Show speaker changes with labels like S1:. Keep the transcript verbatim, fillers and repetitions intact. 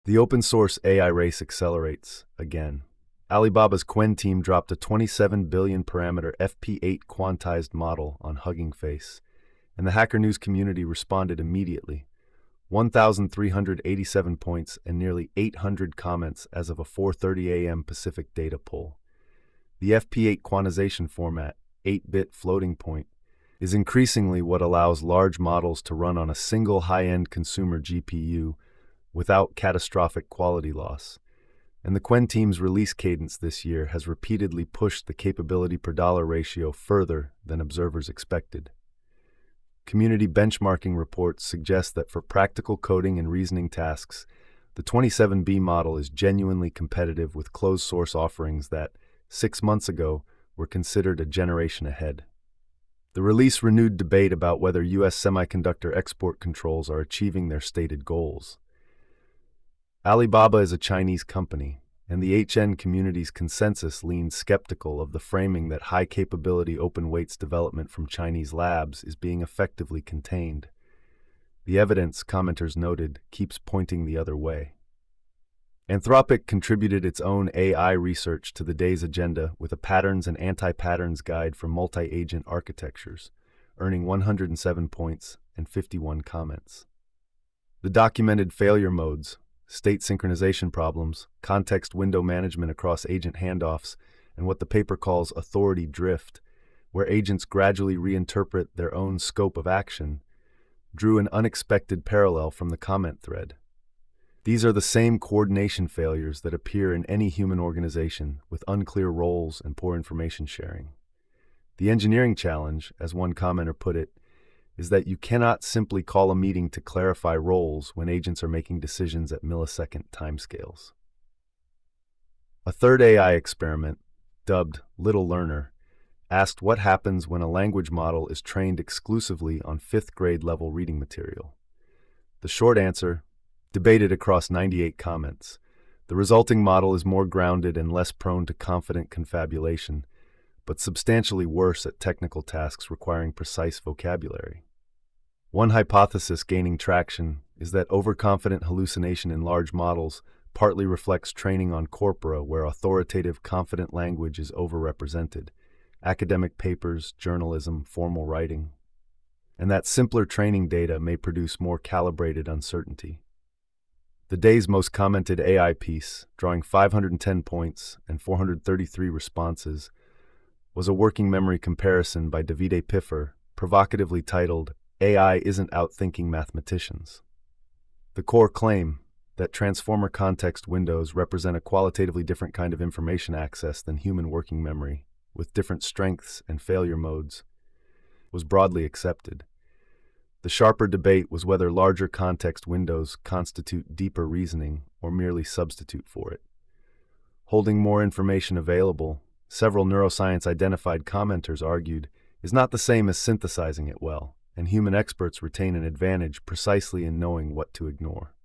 S1: The open-source A I race accelerates again. Alibaba's Qwen team dropped a twenty-seven billion parameter F P eight quantized model on Hugging Face, and the Hacker News community responded immediately. one thousand three hundred eighty-seven points and nearly eight hundred comments as of a four thirty a m Pacific data poll. The F P eight quantization format, eight bit floating point, is increasingly what allows large models to run on a single high-end consumer G P U without catastrophic quality loss. And the Qwen team's release cadence this year has repeatedly pushed the capability per dollar ratio further than observers expected. Community benchmarking reports suggest that for practical coding and reasoning tasks, the twenty-seven B model is genuinely competitive with closed-source offerings that, six months ago, were considered a generation ahead. The release renewed debate about whether U S semiconductor export controls are achieving their stated goals. Alibaba is a Chinese company, and the H N community's consensus leans skeptical of the framing that high-capability open-weights development from Chinese labs is being effectively contained. The evidence, commenters noted, keeps pointing the other way. Anthropic contributed its own A I research to the day's agenda with a patterns and anti-patterns guide for multi-agent architectures, earning one hundred seven points and fifty-one comments. The documented failure modes, state synchronization problems, context window management across agent handoffs, and what the paper calls authority drift, where agents gradually reinterpret their own scope of action, drew an unexpected parallel from the comment thread. These are the same coordination failures that appear in any human organization with unclear roles and poor information sharing. The engineering challenge, as one commenter put it, is that you cannot simply call a meeting to clarify roles when agents are making decisions at millisecond timescales. A third A I experiment, dubbed Little Learner, asked what happens when a language model is trained exclusively on fifth grade level reading material. The short answer, debated across ninety-eight comments. The resulting model is more grounded and less prone to confident confabulation, but substantially worse at technical tasks requiring precise vocabulary. One hypothesis gaining traction is that overconfident hallucination in large models partly reflects training on corpora where authoritative, confident language is overrepresented, academic papers, journalism, formal writing, and that simpler training data may produce more calibrated uncertainty. The day's most commented A I piece, drawing five hundred ten points and four hundred thirty-three responses, was a working memory comparison by Davide Piffer, provocatively titled, "A I Isn't Outthinking Mathematicians." The core claim, that transformer context windows represent a qualitatively different kind of information access than human working memory, with different strengths and failure modes, was broadly accepted. The sharper debate was whether larger context windows constitute deeper reasoning or merely substitute for it. Holding more information available, several neuroscience-identified commenters argued, is not the same as synthesizing it well, and human experts retain an advantage precisely in knowing what to ignore.